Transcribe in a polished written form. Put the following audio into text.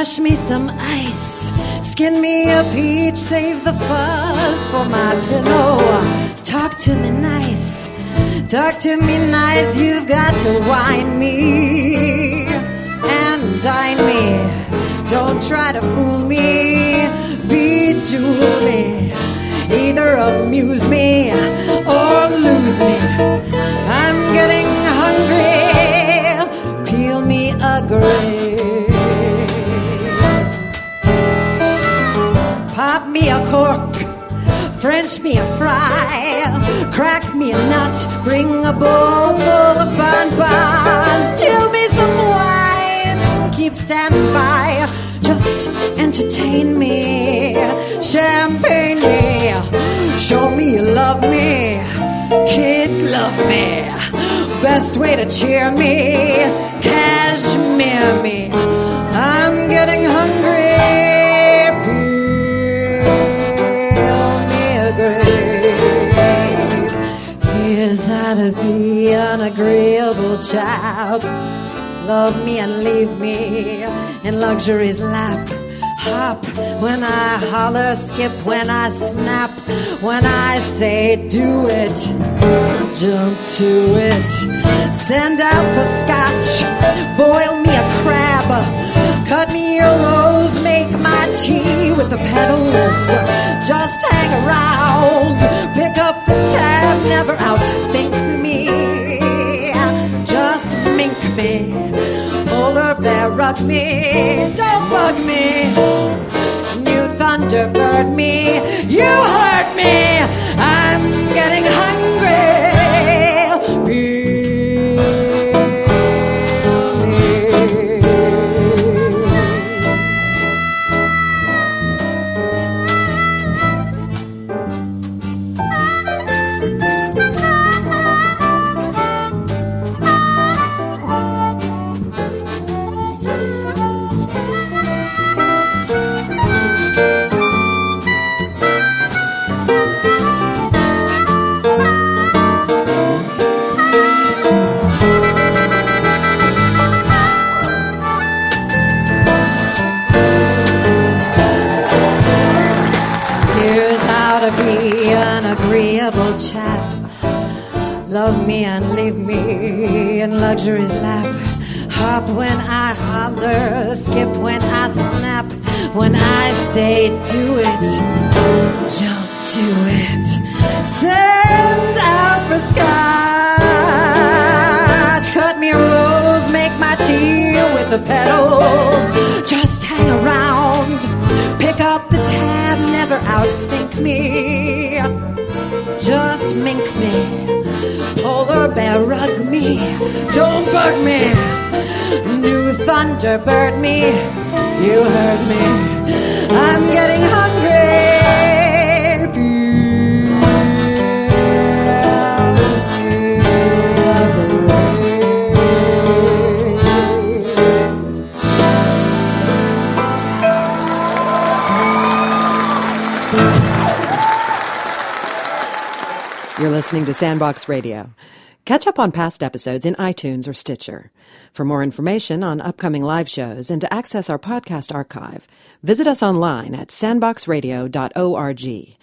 Crush me some ice, skin me a peach, save the fuzz for my pillow. Talk to me nice, you've got to wine me and dine me. Don't try to fool me, bejewel me, either amuse me or lose me. I'm getting hungry, peel me a grape. Pop me a cork, French me a fry, crack me a nut, bring a bowl full of bonbons, chill me some wine, keep standing by, just entertain me, champagne me, show me you love me, kid love me, best way to cheer me, cashmere me, I'm getting hungry, peel me a grape. Here's how to be an agreeable chap. Love me and leave me in luxury's lap. Hop when I holler, skip when I snap. When I say do it, jump to it. Send out for scotch, boil me a crab. Cut me a rose, make my tea with the petals. Just hang around, pick up the tab, never outthink me. Just mink me, polar bear rug me, don't bug me. New Thunderbird me, you hurt me, I'm getting hungry. Agreeable chap, love me and leave me in luxury's lap. Hop when I holler, skip when I snap. When I say do it, jump to it. Send out for scotch, cut me a rose, make my tea with the petals. Just hang around, pick up the tab, never outthink me. Just mink me, polar bear rug me, don't bug me. New Thunderbird me, you heard me, I'm getting hungry. You're listening to Sandbox Radio. Catch up on past episodes in iTunes or Stitcher. For more information on upcoming live shows and to access our podcast archive, visit us online at sandboxradio.org.